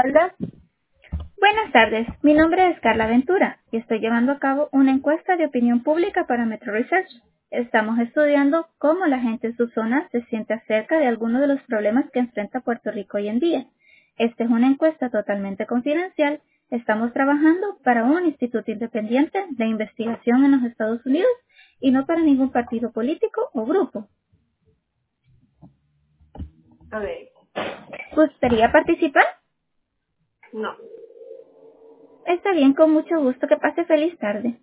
Hola. Buenas tardes, mi nombre es Carla Ventura y estoy llevando a cabo una encuesta de opinión pública para Metro Research. Estamos estudiando cómo la gente en su zona se siente acerca de algunos de los problemas que enfrenta Puerto Rico hoy en día. Esta es una encuesta totalmente confidencial. Estamos trabajando para un instituto independiente de investigación en los Estados Unidos y no para ningún partido político o grupo. A ver, ¿Gustaría participar? no. Está bien, con mucho gusto. Que pase feliz tarde.